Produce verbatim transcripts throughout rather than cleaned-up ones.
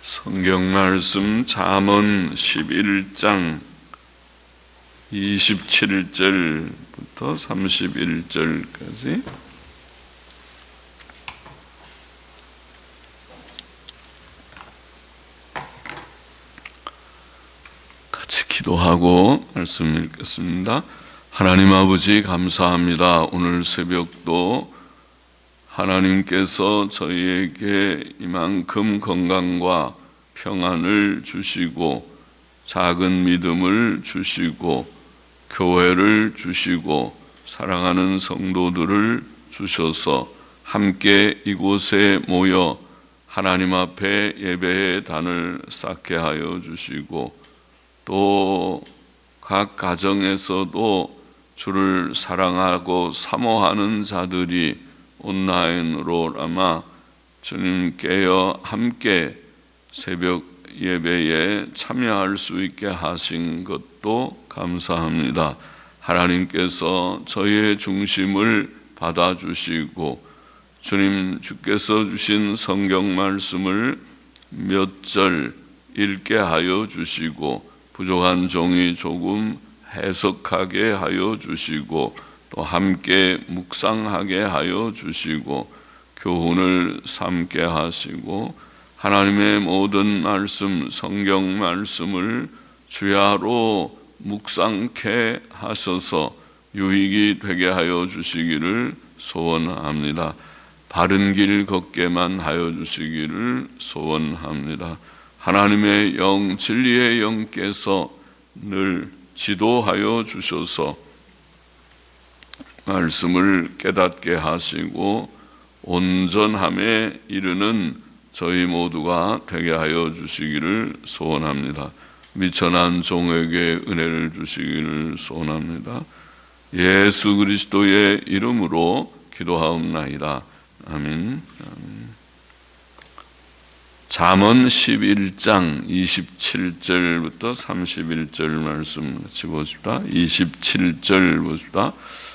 성경 말씀 잠언 십일 장 이십칠 절부터 삼십일 절까지 같이 기도하고 말씀 읽겠습니다. 하나님 아버지 감사합니다. 오늘 새벽도 하나님께서 저희에게 이만큼 건강과 평안을 주시고 작은 믿음을 주시고 교회를 주시고 사랑하는 성도들을 주셔서 함께 이곳에 모여 하나님 앞에 예배의 단을 쌓게 하여 주시고 또 각 가정에서도 주를 사랑하고 사모하는 자들이 온라인으로나마 주님께여 함께 새벽 예배에 참여할 수 있게 하신 것도 감사합니다. 하나님께서 저희의 중심을 받아주시고 주님 주께서 주신 성경 말씀을 몇 절 읽게 하여 주시고 부족한 종이 조금 해석하게 하여 주시고 또 함께 묵상하게 하여 주시고 교훈을 삼게 하시고 하나님의 모든 말씀, 성경 말씀을 주야로 묵상케 하셔서 유익이 되게 하여 주시기를 소원합니다. 바른 길 걷게만 하여 주시기를 소원합니다. 하나님의 영, 진리의 영께서 늘 지도하여 주셔서 말씀을 깨닫게 하시고 온전함에 이르는 저희 모두가 되게 하여 주시기를 소원합니다. 미천한 종에게 은혜를 주시기를 소원합니다. 예수 그리스도의 이름으로 기도하옵나이다. 아멘. 아멘. 잠언 십일 장 이십칠 절부터 삼십일 절 말씀 같이 보십시다. 이십칠 절 보십시다.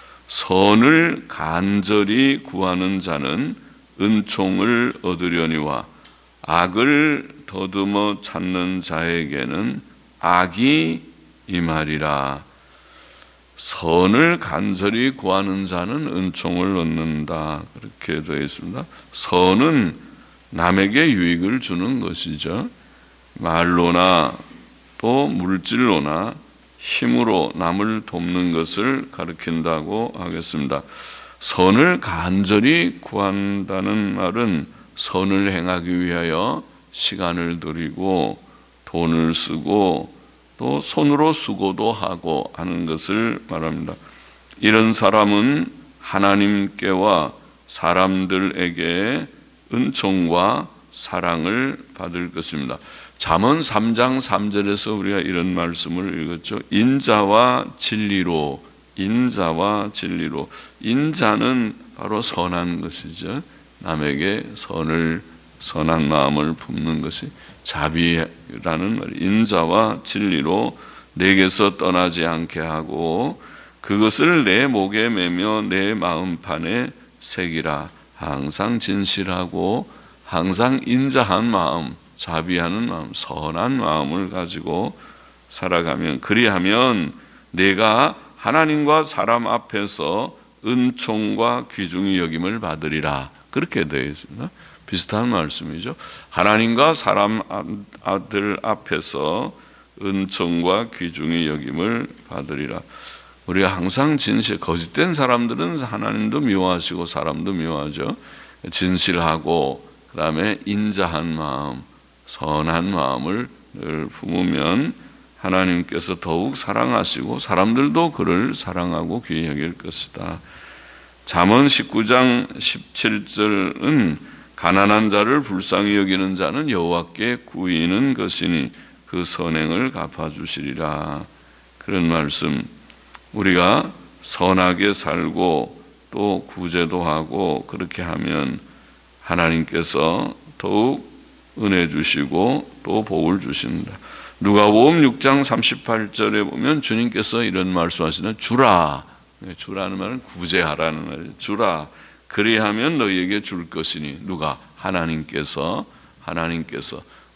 선을 간절히 구하는 자는 은총을 얻으려니와 악을 더듬어 찾는 자에게는 악이 임하리라. 선을 간절히 구하는 자는 은총을 얻는다. 그렇게 되어 있습니다. 선은 남에게 유익을 주는 것이죠. 말로나 또 물질로나 힘으로 남을 돕는 것을 가리킨다고 하겠습니다. 선을 간절히 구한다는 말은 선을 행하기 위하여 시간을 들이고 돈을 쓰고 또 손으로 수고도 하고 하는 것을 말합니다. 이런 사람은 하나님께와 사람들에게 은총과 사랑을 받을 것입니다. 잠언 삼 장 삼 절에서 우리가 이런 말씀을 읽었죠. 인자와 진리로, 인자와 진리로. 인자는 바로 선한 것이죠. 남에게 선을, 선한 마음을 품는 것이 자비라는 말. 인자와 진리로 내게서 떠나지 않게 하고 그것을 내 목에 매며 내 마음판에 새기라. 항상 진실하고 항상 인자한 마음, 자비하는 마음, 선한 마음을 가지고 살아가면, 그리하면 내가 하나님과 사람 앞에서 은총과 귀중히 여김을 받으리라. 그렇게 되어 있습니다. 비슷한 말씀이죠. 하나님과 사람 아들 앞에서 은총과 귀중히 여김을 받으리라. 우리가 항상 진실, 거짓된 사람들은 하나님도 미워하시고 사람도 미워하죠. 진실하고 그 다음에 인자한 마음, 선한 마음을 늘 품으면 하나님께서 더욱 사랑하시고 사람들도 그를 사랑하고 귀히 여길 것이다. 잠언 십구 장 십칠 절은 가난한 자를 불쌍히 여기는 자는 여호와께 구이는 것이니 그 선행을 갚아주시리라. 그런 말씀. 우리가 선하게 살고 또 구제도 하고 그렇게 하면 하나님께서 더욱 은혜 주시고 또 복을 주십니다. 누가복음 육 장 삼십팔 절에 보면 주님께서 이런 말씀하시는 주라. 주라는 말은 구제하라는 말이에요. 주라. 그리하면 너희에게 줄 것이니 누가? 하나님께서 하나님께서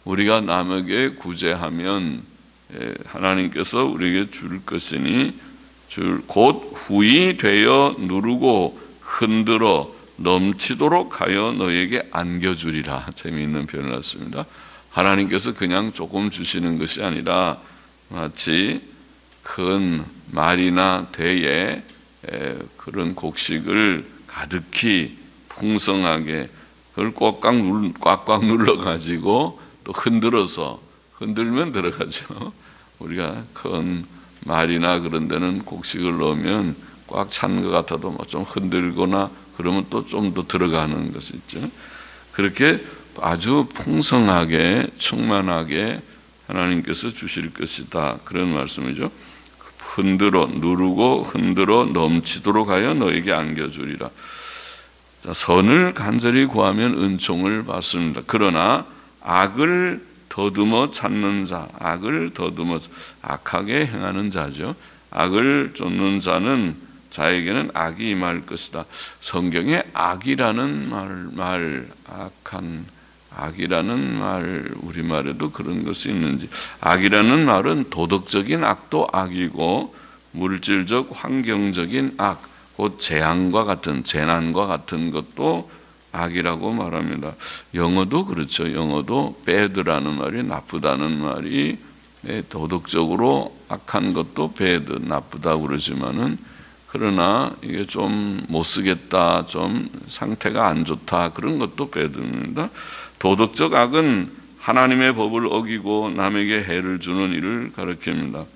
우리가 남에게 구제하면 하나님께서 우리에게 줄 것이니 줄 곧 후히 되어 누르고 흔들어 넘치도록 하여 너에게 안겨주리라. 재미있는 표현을 했습니다. 하나님께서 그냥 조금 주시는 것이 아니라 마치 큰 말이나 대에 그런 곡식을 가득히 풍성하게 그걸 꽉꽉 눌, 꽉꽉 눌러가지고 또 흔들어서 흔들면 들어가죠. 우리가 큰 말이나 그런 데는 곡식을 넣으면 꽉 찬 것 같아도 뭐 좀 흔들거나 그러면 또 좀 더 들어가는 것이 있죠. 그렇게 아주 풍성하게 충만하게 하나님께서 주실 것이다. 그런 말씀이죠. 흔들어 누르고 흔들어 넘치도록 하여 너에게 안겨주리라. 자, 선을 간절히 구하면 은총을 받습니다. 그러나 악을 더듬어 찾는 자, 악을 더듬어 악하게 행하는 자죠. 악을 쫓는 자는 자에게는 악이 임할 것이다. 성경에 악이라는 말, 말 악한 악이라는 말 우리말에도 그런 것이 있는지. 악이라는 말은 도덕적인 악도 악이고 물질적 환경적인 악, 곧 재앙과 같은 재난과 같은 것도 악이라고 말합니다. 영어도 그렇죠. 영어도 bad라는 말이 나쁘다는 말이 도덕적으로 악한 것도 bad, 나쁘다고 그러지만은 그러나 이게 좀 못 쓰겠다, 좀 상태가 안 좋다 그런 것도 bad입니다. 도덕적 악은 하나님의 법을 어기고 남에게 해를 주는 일을 가리킵니다.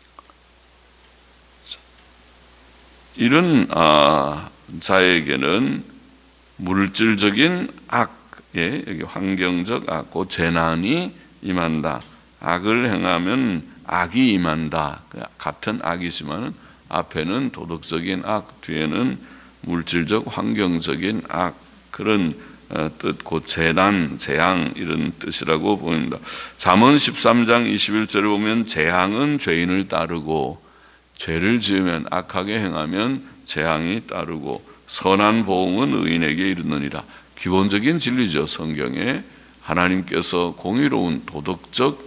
이런 아, 자에게는 물질적인 악에 여기 환경적 악, 그 재난이 임한다. 악을 행하면 악이 임한다. 같은 악이지만 앞에는 도덕적인 악, 뒤에는 물질적 환경적인 악, 그런 뜻, 곧 재난, 재앙 이런 뜻이라고 보입니다. 잠언 십삼 장 이십일 절에 보면 재앙은 죄인을 따르고 죄를 지으면 악하게 행하면 재앙이 따르고 선한 보응은 의인에게 이르느니라. 기본적인 진리죠. 성경에 하나님께서 공의로운 도덕적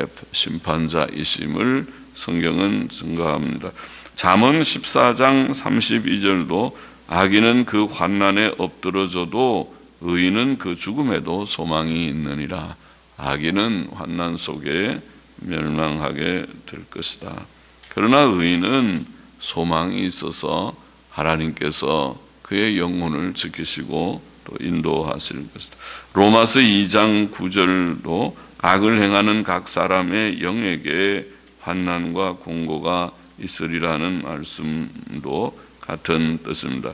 심판자이심을 성경은 증거합니다. 잠언 십사 장 삼십이 절도 악인은 그 환난에 엎드러져도 의인은 그 죽음에도 소망이 있느니라. 악인은 환난 속에 멸망하게 될 것이다. 그러나 의인은 소망이 있어서 하나님께서 그의 영혼을 지키시고 또 인도하실 것이다. 로마서 이 장 구 절도 악을 행하는 각 사람의 영에게 환난과 공고가 있으리라는 말씀도 같은 뜻입니다.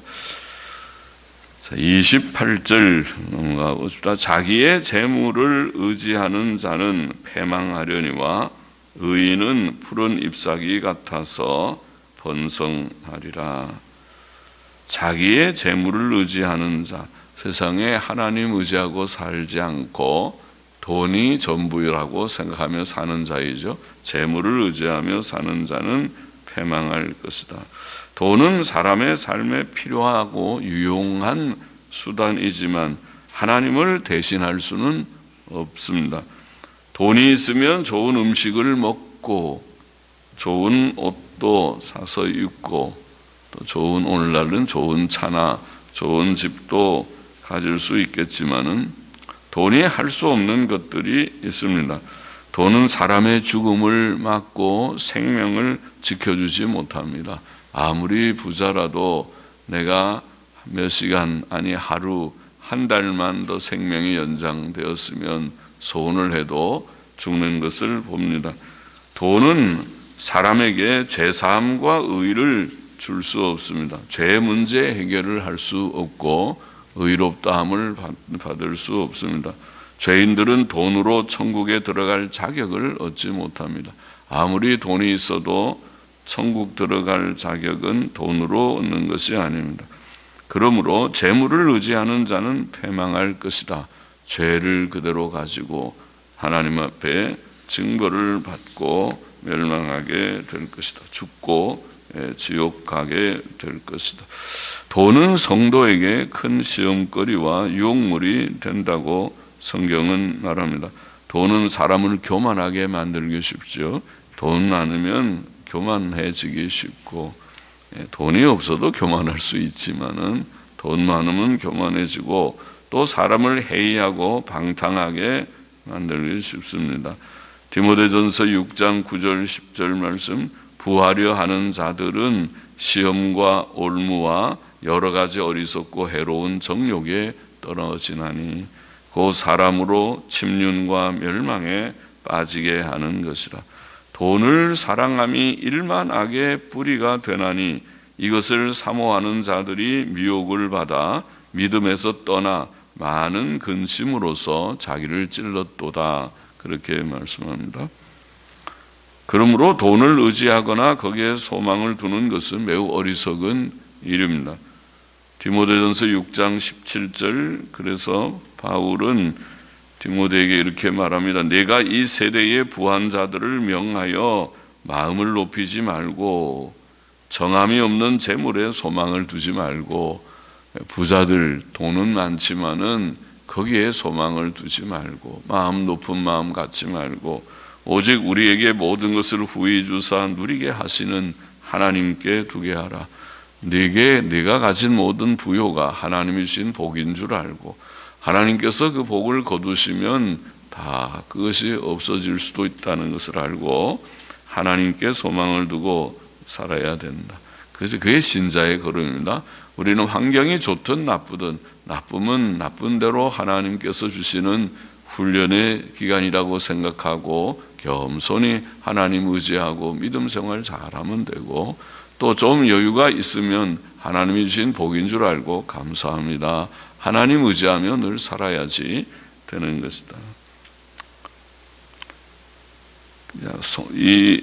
자, 이십팔 절 넘어가 봅시다. 자기의 재물을 의지하는 자는 패망하려니와 의인은 푸른 잎사귀 같아서 번성하리라. 자기의 재물을 의지하는 자, 세상에 하나님 의지하고 살지 않고 돈이 전부라고 생각하며 사는 자이죠. 재물을 의지하며 사는 자는 패망할 것이다. 돈은 사람의 삶에 필요하고 유용한 수단이지만 하나님을 대신할 수는 없습니다. 돈이 있으면 좋은 음식을 먹고 좋은 옷도 사서 입고 또 좋은 오늘날은 좋은 차나 좋은 집도 가질 수 있겠지만은 돈이 할 수 없는 것들이 있습니다. 돈은 사람의 죽음을 막고 생명을 지켜주지 못합니다. 아무리 부자라도 내가 몇 시간 아니 하루 한 달만 더 생명이 연장되었으면 소원을 해도 죽는 것을 봅니다. 돈은 사람에게 죄사함과 의를 줄 수 없습니다. 죄 문제 해결을 할 수 없고 의롭다함을 받을 수 없습니다. 죄인들은 돈으로 천국에 들어갈 자격을 얻지 못합니다. 아무리 돈이 있어도 천국 들어갈 자격은 돈으로 얻는 것이 아닙니다. 그러므로 재물을 의지하는 자는 패망할 것이다. 죄를 그대로 가지고 하나님 앞에 징벌을 받고 멸망하게 될 것이다. 죽고 지옥 가게 될 것이다. 돈은 성도에게 큰 시험거리와 유혹물이 된다고 성경은 말합니다. 돈은 사람을 교만하게 만들기 쉽죠. 돈 많으면 교만해지기 쉽고, 돈이 없어도 교만할 수 있지만은 돈 많으면 교만해지고 또 사람을 해이하고 방탕하게 만들기 쉽습니다. 디모데전서 육 장 구 절 십 절 말씀, 부하려 하는 자들은 시험과 올무와 여러 가지 어리석고 해로운 정욕에 떨어지나니 그 사람으로 침륜과 멸망에 빠지게 하는 것이라. 돈을 사랑함이 일만 악의 뿌리가 되나니 이것을 사모하는 자들이 미혹을 받아 믿음에서 떠나 많은 근심으로서 자기를 찔렀도다. 그렇게 말씀합니다. 그러므로 돈을 의지하거나 거기에 소망을 두는 것은 매우 어리석은 일입니다. 디모데전서 육 장 십칠 절, 그래서 바울은 디모데에게 이렇게 말합니다. 내가 이 세대의 부한 자들을 명하여 마음을 높이지 말고 정함이 없는 재물에 소망을 두지 말고, 부자들 돈은 많지만은 거기에 소망을 두지 말고 마음 높은 마음 갖지 말고 오직 우리에게 모든 것을 후히 주사 누리게 하시는 하나님께 두게 하라. 네게 네가 가진 모든 부요가 하나님이 주신 복인 줄 알고 하나님께서 그 복을 거두시면 다 그것이 없어질 수도 있다는 것을 알고 하나님께 소망을 두고 살아야 된다. 그래서 그게 신자의 걸음입니다. 우리는 환경이 좋든 나쁘든, 나쁨은 나쁜 대로 하나님께서 주시는 훈련의 기간이라고 생각하고 겸손히 하나님 의지하고 믿음 생활 잘하면 되고, 또 좀 여유가 있으면 하나님이 주신 복인 줄 알고 감사합니다. 하나님 의지하며 늘 살아야지 되는 것이다. 이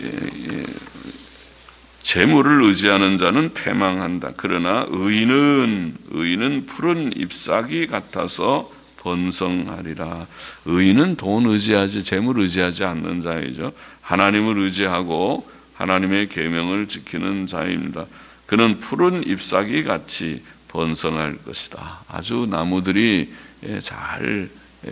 재물을 의지하는 자는 패망한다. 그러나 의인은 의인은 푸른 잎사귀 같아서 번성하리라. 의인은 돈 의지하지 재물 의지하지 않는 자이죠. 하나님을 의지하고 하나님의 계명을 지키는 자입니다. 그는 푸른 잎사귀 같이 번성할 것이다. 아주 나무들이 잘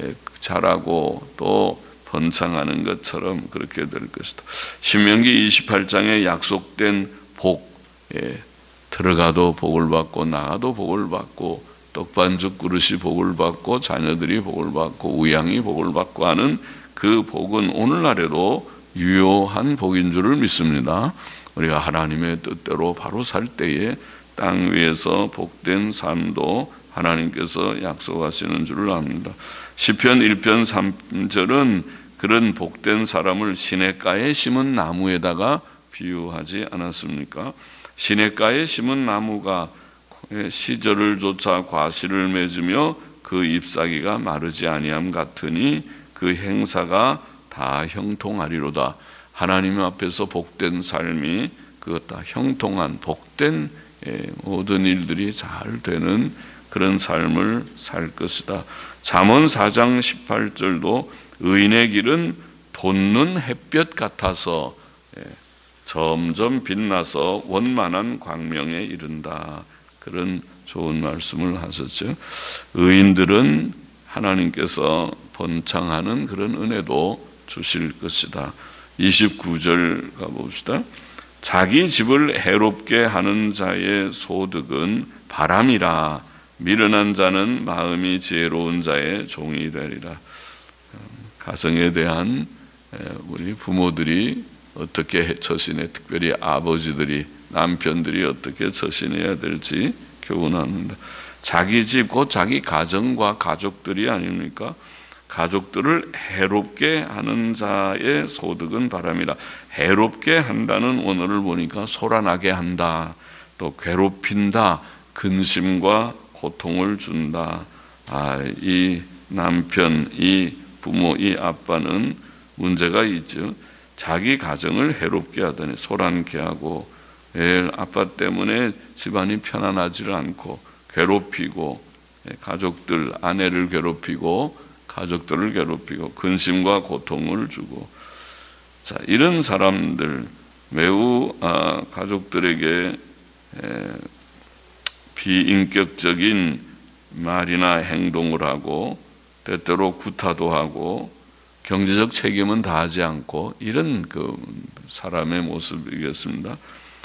자라고 또 번창하는 것처럼 그렇게 될 것이다. 신명기 이십팔 장에 약속된 복, 예, 들어가도 복을 받고 나가도 복을 받고 떡반죽 그릇이 복을 받고 자녀들이 복을 받고 우양이 복을 받고 하는 그 복은 오늘날에도 유효한 복인 줄을 믿습니다. 우리가 하나님의 뜻대로 바로 살 때에 땅 위에서 복된 삶도 하나님께서 약속하시는 줄을 압니다. 시편 일 편 삼 절은 그런 복된 사람을 시냇가에 심은 나무에다가 비유하지 않았습니까? 시냇가에 심은 나무가 시절을 조차 과실을 맺으며 그 잎사귀가 마르지 아니함 같으니 그 행사가 다 형통하리로다. 하나님 앞에서 복된 삶이 그것 다 형통한 복된 모든 일들이 잘 되는 그런 삶을 살 것이다. 잠언 사 장 십팔 절도 의인의 길은 돋는 햇볕 같아서 점점 빛나서 원만한 광명에 이른다. 그런 좋은 말씀을 하셨죠. 의인들은 하나님께서 번창하는 그런 은혜도 주실 것이다. 이십구 절 가봅시다. 자기 집을 해롭게 하는 자의 소득은 바람이라 미련한 자는 마음이 지혜로운 자의 종이 되리라. 가정에 대한 우리 부모들이 어떻게 처신해, 특별히 아버지들이 남편들이 어떻게 처신해야 될지 교훈합니다. 자기 집, 곧 자기 가정과 가족들이 아닙니까? 가족들을 해롭게 하는 자의 소득은 바람이라. 해롭게 한다는 원어를 보니까 소란하게 한다, 또 괴롭힌다, 근심과 고통을 준다. 아, 이 남편, 이 부모, 이 아빠는 문제가 있죠. 자기 가정을 해롭게 하더니 소란케 하고, 애 아빠 때문에 집안이 편안하지를 않고 괴롭히고, 가족들, 아내를 괴롭히고 가족들을 괴롭히고 근심과 고통을 주고, 자, 이런 사람들 매우 아, 가족들에게 에, 비인격적인 말이나 행동을 하고 때때로 구타도 하고 경제적 책임은 다하지 않고 이런 그 사람의 모습이겠습니다.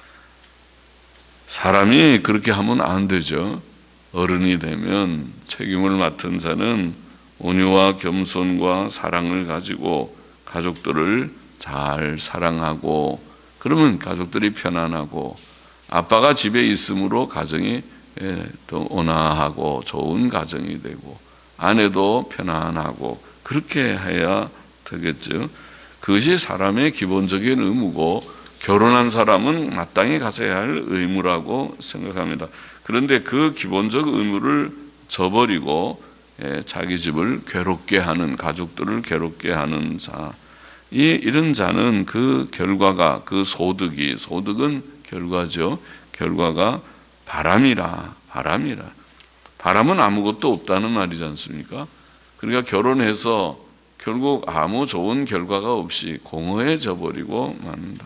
사람이 그렇게 하면 안 되죠. 어른이 되면 책임을 맡은 자는 온유와 겸손과 사랑을 가지고 가족들을 잘 사랑하고, 그러면 가족들이 편안하고, 아빠가 집에 있으므로 가정이 더 온화하고 좋은 가정이 되고, 아내도 편안하고, 그렇게 해야 되겠죠. 그것이 사람의 기본적인 의무고, 결혼한 사람은 마땅히 가져야 할 의무라고 생각합니다. 그런데 그 기본적 의무를 저버리고 자기 집을 괴롭게 하는, 가족들을 괴롭게 하는 자, 이 이런 자는 그 결과가, 그 소득이, 소득은 결과죠. 결과가 바람이라, 바람이라. 바람은 아무것도 없다는 말이지 않습니까? 그러니까 결혼해서 결국 아무 좋은 결과가 없이 공허해져 버리고 맙니다.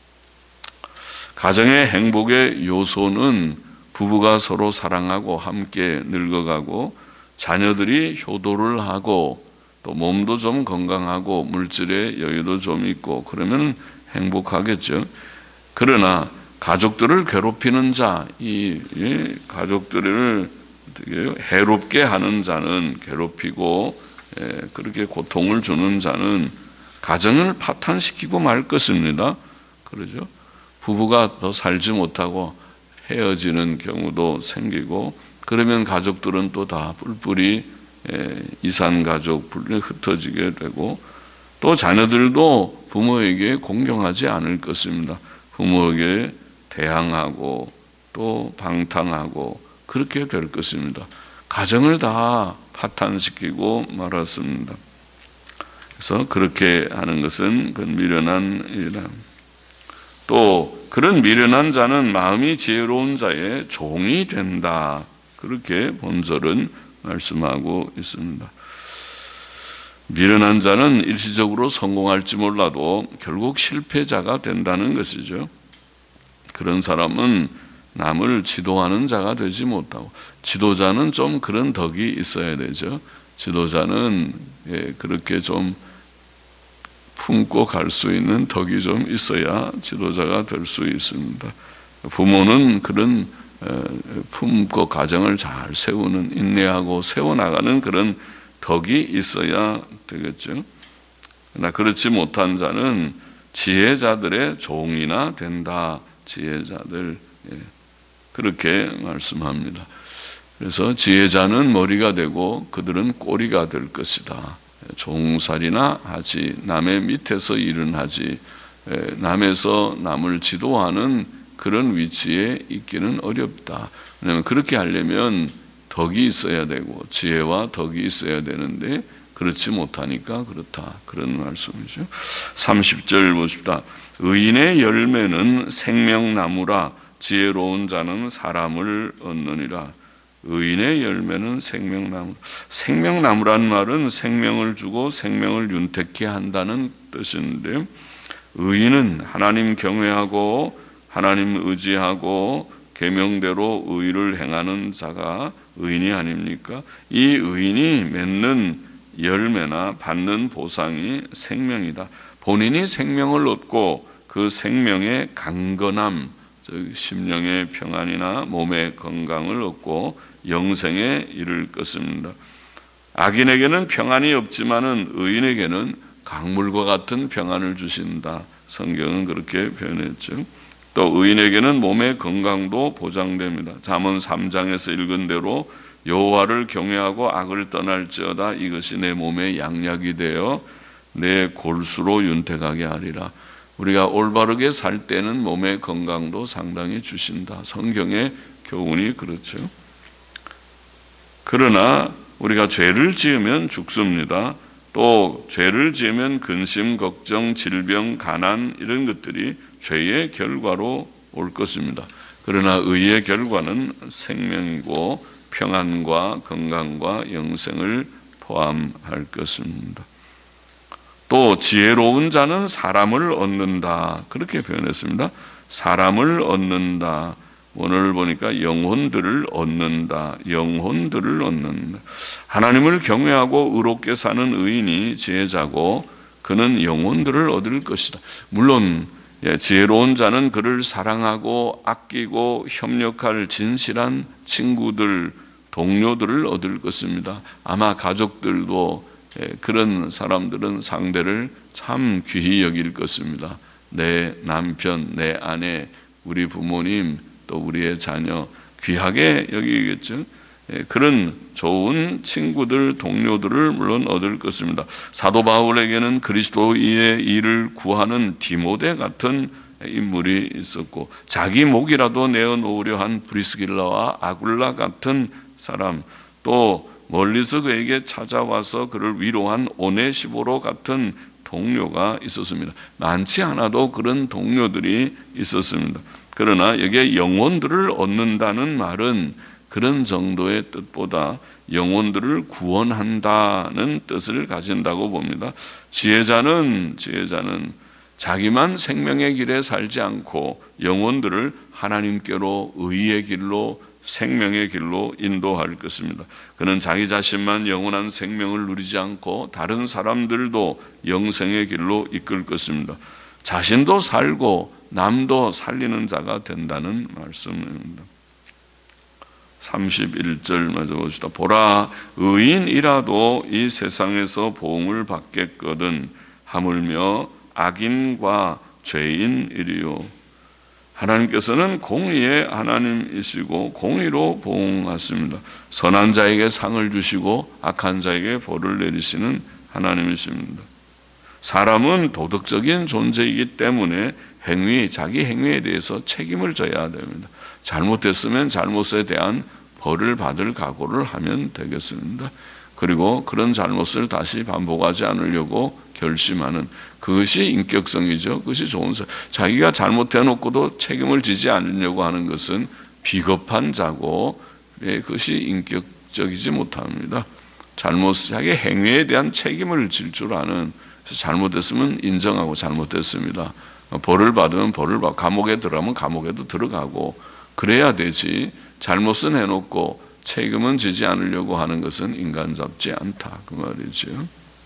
가정의 행복의 요소는 부부가 서로 사랑하고 함께 늙어가고, 자녀들이 효도를 하고, 또 몸도 좀 건강하고 물질의 여유도 좀 있고, 그러면 행복하겠죠. 그러나 가족들을 괴롭히는 자, 이 가족들을 해롭게 하는 자는, 괴롭히고 그렇게 고통을 주는 자는 가정을 파탄시키고 말 것입니다. 그러죠. 부부가 더 살지 못하고 헤어지는 경우도 생기고, 그러면 가족들은 또 다 뿔뿔이 이산가족 불에 흩어지게 되고, 또 자녀들도 부모에게 공경하지 않을 것입니다. 부모에게 대항하고 또 방탕하고 그렇게 될 것입니다. 가정을 다 파탄시키고 말았습니다. 그래서 그렇게 하는 것은 그 미련한 일이다. 또 그런 미련한 자는 마음이 지혜로운 자의 종이 된다. 그렇게 본절은 말씀하고 있습니다. 미련한 자는 일시적으로 성공할지 몰라도 결국 실패자가 된다는 것이죠. 그런 사람은 남을 지도하는 자가 되지 못하고, 지도자는 좀 그런 덕이 있어야 되죠. 지도자는 그렇게 좀 품고 갈 수 있는 덕이 좀 있어야 지도자가 될 수 있습니다. 부모는 그런 품고 가정을 잘 세우는, 인내하고 세워나가는 그런 덕이 있어야 되겠죠. 그러나 그렇지 못한 자는 지혜자들의 종이나 된다. 지혜자들, 그렇게 말씀합니다. 그래서 지혜자는 머리가 되고 그들은 꼬리가 될 것이다. 종살이나 하지, 남의 밑에서 일은 하지, 남에서 남을 지도하는 그런 위치에 있기는 어렵다. 왜냐하면 그렇게 하려면 덕이 있어야 되고 지혜와 덕이 있어야 되는데 그렇지 못하니까 그렇다. 그런 말씀이죠. 삼십 절 보십시다. 의인의 열매는 생명나무라, 지혜로운 자는 사람을 얻느니라. 의인의 열매는 생명나무. 생명나무란 말은 생명을 주고 생명을 윤택케 한다는 뜻인데, 의인은 하나님 경외하고 하나님 의지하고 계명대로 의를 행하는 자가 의인이 아닙니까? 이 의인이 맺는 열매나 받는 보상이 생명이다. 본인이 생명을 얻고 그 생명의 강건함, 즉 심령의 평안이나 몸의 건강을 얻고 영생에 이를 것입니다. 악인에게는 평안이 없지만은 의인에게는 강물과 같은 평안을 주신다. 성경은 그렇게 표현했죠. 또 의인에게는 몸의 건강도 보장됩니다. 잠언 삼 장에서 읽은 대로 여호와를 경외하고 악을 떠날지어다. 이것이 내 몸의 양약이 되어 내 골수로 윤택하게 하리라. 우리가 올바르게 살 때는 몸의 건강도 상당히 주신다. 성경의 교훈이 그렇죠. 그러나 우리가 죄를 지으면 죽습니다. 또 죄를 지으면 근심, 걱정, 질병, 가난 이런 것들이 죄의 결과로 올 것입니다. 그러나 의의 결과는 생명이고 평안과 건강과 영생을 포함할 것입니다. 또 지혜로운 자는 사람을 얻는다. 그렇게 표현했습니다. 사람을 얻는다. 오늘 보니까 영혼들을 얻는다. 영혼들을 얻는다. 하나님을 경외하고 의롭게 사는 의인이 지혜자고 그는 영혼들을 얻을 것이다. 물론 지혜로운 자는 그를 사랑하고 아끼고 협력할 진실한 친구들, 동료들을 얻을 것입니다. 아마 가족들도 그런 사람들은 상대를 참 귀히 여길 것입니다. 내 남편, 내 아내, 우리 부모님, 또 우리의 자녀 귀하게 여기겠죠. 그런 좋은 친구들, 동료들을 물론 얻을 것입니다. 사도 바울에게는 그리스도의 일을 구하는 디모데 같은 인물이 있었고 자기 목이라도 내어놓으려 한 브리스길라와 아굴라 같은 사람, 또 멀리서 그에게 찾아와서 그를 위로한 오네시보로 같은 동료가 있었습니다. 많지 않아도 그런 동료들이 있었습니다. 그러나 여기에 영혼들을 얻는다는 말은 그런 정도의 뜻보다 영혼들을 구원한다는 뜻을 가진다고 봅니다. 지혜자는 지혜자는 자기만 생명의 길에 살지 않고 영혼들을 하나님께로 의의 길로 생명의 길로 인도할 것입니다. 그는 자기 자신만 영원한 생명을 누리지 않고 다른 사람들도 영생의 길로 이끌 것입니다. 자신도 살고 남도 살리는 자가 된다는 말씀입니다. 삼십일 절 마저 봅시다. 보라, 의인이라도 이 세상에서 보응을 받겠거든 하물며 악인과 죄인이리요. 하나님께서는 공의의 하나님이시고 공의로 보응하십니다. 선한 자에게 상을 주시고 악한 자에게 벌을 내리시는 하나님이십니다. 사람은 도덕적인 존재이기 때문에 행위, 자기 행위에 대해서 책임을 져야 됩니다. 잘못됐으면 잘못에 대한 벌을 받을 각오를 하면 되겠습니다. 그리고 그런 잘못을 다시 반복하지 않으려고 결심하는 그것이 인격성이죠. 그것이 좋은 사. 자기가 잘못해놓고도 책임을 지지 않으려고 하는 것은 비겁한 자고 그것이 인격적이지 못합니다. 잘못, 자기 행위에 대한 책임을 질 줄 아는, 잘못했으면 인정하고 잘못됐습니다. 벌을 받으면 벌을 받고 감옥에 들어가면 감옥에도 들어가고 그래야 되지. 잘못은 해놓고 책임은 지지 않으려고 하는 것은 인간답지 않다 그 말이죠.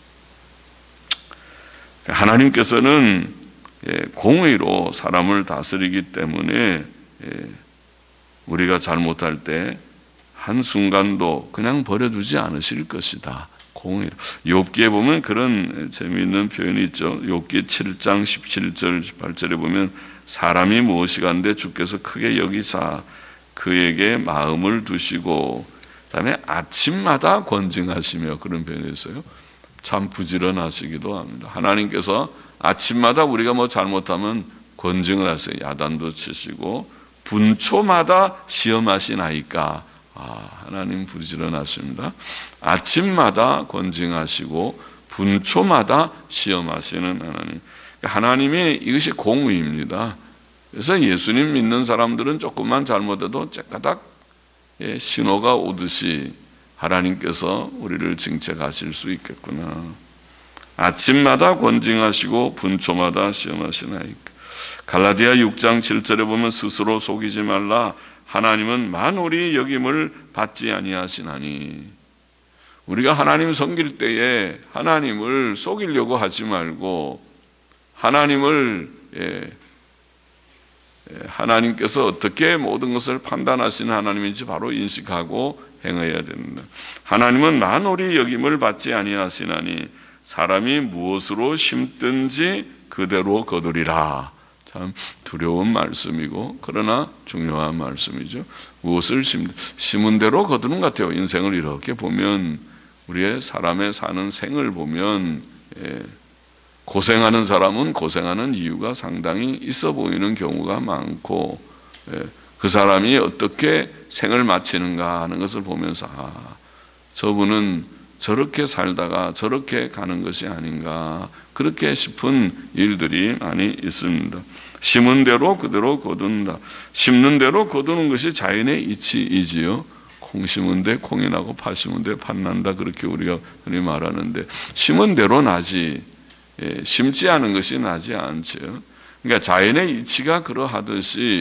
하나님께서는 공의로 사람을 다스리기 때문에 우리가 잘못할 때 한순간도 그냥 버려두지 않으실 것이다. 공의로. 욥기에 보면 그런 재미있는 표현이 있죠. 욥기 칠 장 십칠 절 십팔 절에 보면 사람이 무엇이간데 주께서 크게 여기사 그에게 마음을 두시고 그다음에 아침마다 권징하시며 그런 표현이 있어요. 참 부지런하시기도 합니다. 하나님께서 아침마다 우리가 뭐 잘못하면 권징을 하세요. 야단도 치시고 분초마다 시험하시나이까. 아, 하나님 부지런하십니다. 아침마다 권징하시고 분초마다 시험하시는 하나님. 하나님이 이것이 공의입니다. 그래서 예수님 믿는 사람들은 조금만 잘못해도 째까닥 신호가 오듯이 하나님께서 우리를 징책하실 수 있겠구나. 아침마다 권징하시고 분초마다 시험하시나이까. 갈라디아 육 장 칠 절에 보면 스스로 속이지 말라. 하나님은 만홀이 여김을 받지 아니하시나니. 우리가 하나님 섬길 때에 하나님을 속이려고 하지 말고 하나님을 예, 하나님께서 어떻게 모든 것을 판단하시는 하나님인지 바로 인식하고 행해야 됩니다. 하나님은 만홀이 여김을 받지 아니하시나니 사람이 무엇으로 심든지 그대로 거두리라. 참 두려운 말씀이고 그러나 중요한 말씀이죠. 무엇을 심, 심은 대로 거두는 것 같아요. 인생을 이렇게 보면 우리의 사람의 사는 생을 보면 예, 고생하는 사람은 고생하는 이유가 상당히 있어 보이는 경우가 많고 예, 그 사람이 어떻게 생을 마치는가 하는 것을 보면서 아, 저분은 저렇게 살다가 저렇게 가는 것이 아닌가 그렇게 싶은 일들이 많이 있습니다. 심은 대로 그대로 거둔다. 심는 대로 거두는 것이 자연의 이치이지요. 콩 심은 데 콩이 나고 팥 심은 데 팥 난다 그렇게 우리가 흔히 말하는데 심은 대로 나지 예, 심지 않은 것이 나지 않죠. 그러니까 자연의 이치가 그러하듯이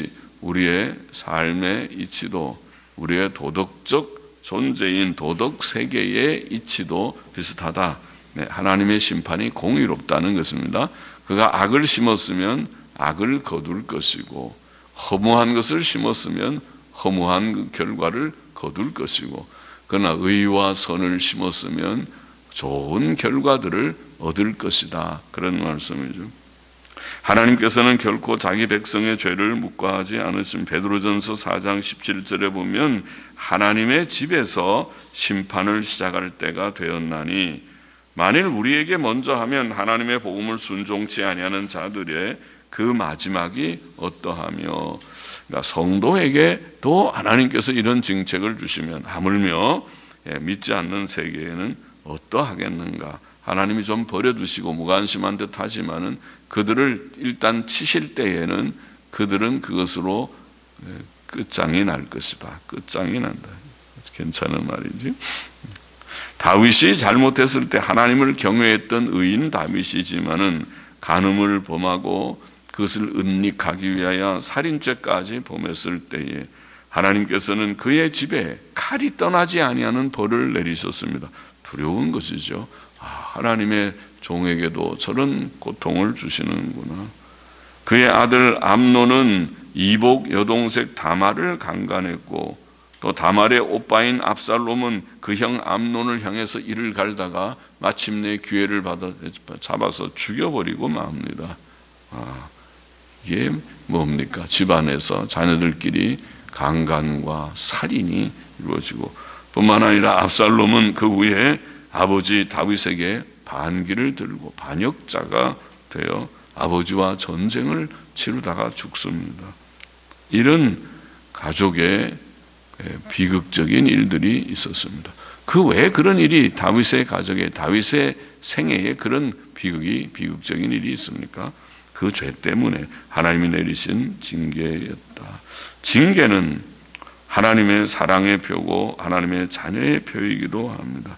우리의 삶의 이치도, 우리의 도덕적 존재인 도덕 세계의 이치도 비슷하다. 네, 하나님의 심판이 공의롭다는 것입니다. 그가 악을 심었으면 악을 거둘 것이고, 허무한 것을 심었으면 허무한 그 결과를 거둘 것이고, 그러나 의와 선을 심었으면 좋은 결과들을 얻을 것이다. 그런 말씀이죠. 하나님께서는 결코 자기 백성의 죄를 묵과하지 않으신 베드로전서 사 장 십칠 절에 보면 하나님의 집에서 심판을 시작할 때가 되었나니, 만일 우리에게 먼저 하면 하나님의 복음을 순종치 아니하는 자들의 그 마지막이 어떠하며, 그러니까 성도에게 또 하나님께서 이런 징책을 주시면 하물며 믿지 않는 세계에는 어떠하겠는가. 하나님이 좀 버려두시고 무관심한 듯 하지만은 그들을 일단 치실 때에는 그들은 그것으로 끝장이 날 것이다. 끝장이 난다. 괜찮은 말이지. 다윗이 잘못했을 때 하나님을 경외했던 의인 다윗이지만은 간음을 범하고 그것을 은닉하기 위하여 살인죄까지 범했을 때에 하나님께서는 그의 집에 칼이 떠나지 아니하는 벌을 내리셨습니다. 두려운 것이죠. 아, 하나님의 종에게도 저런 고통을 주시는구나. 그의 아들 암논은 이복 여동생 다말을 강간했고, 또 다말의 오빠인 압살롬은 그 형 암논을 향해서 이를 갈다가 마침내 기회를 받아 잡아서 죽여버리고 맙니다. 아, 이게 뭡니까? 집안에서 자녀들끼리 강간과 살인이 이루어지고, 뿐만 아니라 압살롬은 그 후에 아버지 다윗에게 반기를 들고 반역자가 되어 아버지와 전쟁을 치르다가 죽습니다. 이런 가족의 비극적인 일들이 있었습니다. 그 왜 그런 일이 다윗의 가족에, 다윗의 생애에 그런 비극이, 비극적인 일이 있습니까? 그 죄 때문에 하나님이 내리신 징계였다. 징계는 하나님의 사랑의 표고 하나님의 자녀의 표이기도 합니다.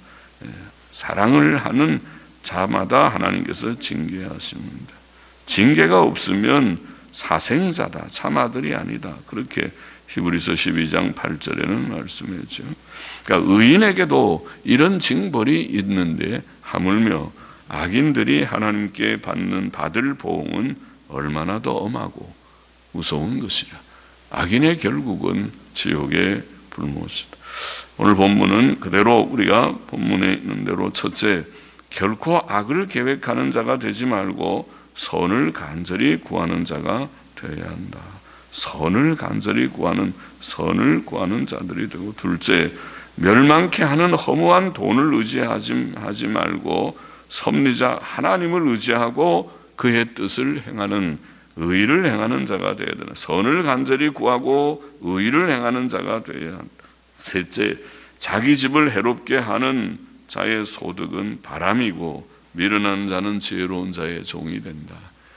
사랑을 하는 자마다 하나님께서 징계하십니다. 징계가 없으면 사생자다, 참아들이 아니다. 그렇게 히브리서 십이 장 팔 절에는 말씀했죠. 그러니까 의인에게도 이런 징벌이 있는데 하물며 악인들이 하나님께 받는 받을 보응은 얼마나 더 엄하고 무서운 것이라. 악인의 결국은 지옥의 불못이다. 오늘 본문은 그대로 우리가 본문에 있는 대로 첫째, 결코 악을 계획하는 자가 되지 말고 선을 간절히 구하는 자가 되어야 한다. 선을 간절히 구하는, 선을 구하는 자들이 되고, 둘째, 멸망케 하는 허무한 돈을 의지하지 하지 말고 섭리자 하나님을 의지하고 그의 뜻을 행하는, 의를 행하는 자가 되어야 된다. 선을 간절히 구하고 의를 행하는 자가 되어야 한다. 셋째, 자기 집을 해롭게 하는 자의 소득은 바람이고 미련한 자는 지혜로운 자의 종이 된다.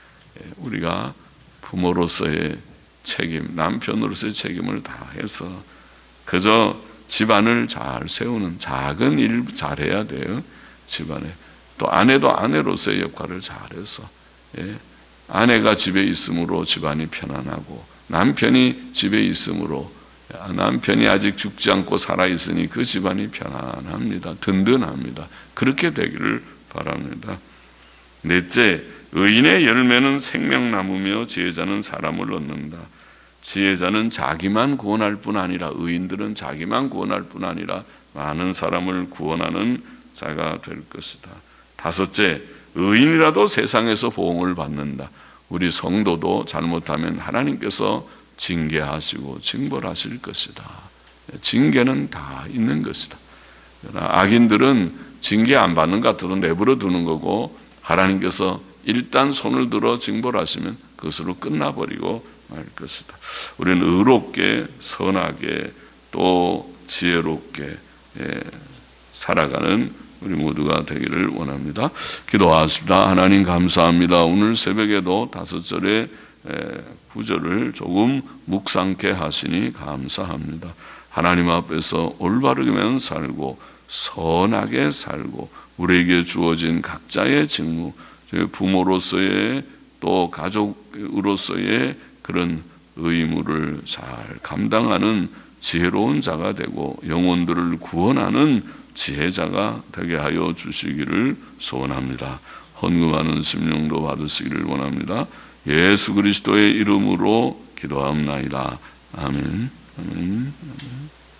우리가 부모로서의 책임, 남편으로서의 책임을 다해서 그저 집안을 잘 세우는 작은 일 잘해야 돼요. 집안에. 또 아내도 아내로서의 역할을 잘해서, 예. 아내가 집에 있으므로 집안이 편안하고, 남편이 집에 있으므로 남편이 아직 죽지 않고 살아있으니 그 집안이 편안합니다. 든든합니다. 그렇게 되기를 바랍니다. 넷째, 의인의 열매는 생명나무며 지혜자는 사람을 얻는다. 지혜자는 자기만 구원할 뿐 아니라, 의인들은 자기만 구원할 뿐 아니라 많은 사람을 구원하는 자가 될 것이다. 다섯째, 의인이라도 세상에서 보응을 받는다. 우리 성도도 잘못하면 하나님께서 징계하시고 징벌하실 것이다. 징계는 다 있는 것이다. 악인들은 징계 안 받는 것 같아도 내버려 두는 거고, 하나님께서 일단 손을 들어 징벌하시면 그것으로 끝나버리고 말 것이다. 우리는 의롭게, 선하게, 또 지혜롭게 살아가는 우리 모두가 되기를 원합니다. 기도하십니다. 하나님 감사합니다. 오늘 새벽에도 다섯 절의 구절을 조금 묵상케 하시니 감사합니다. 하나님 앞에서 올바르게만 살고 선하게 살고, 우리에게 주어진 각자의 직무, 부모로서의 또 가족으로서의 그런 의무를 잘 감당하는 지혜로운 자가 되고 영혼들을 구원하는 지혜자가 되게 하여 주시기를 소원합니다. 헌금하는 심령도 받으시기를 원합니다. 예수 그리스도의 이름으로 기도합나이다. 아멘. 아멘. 아멘.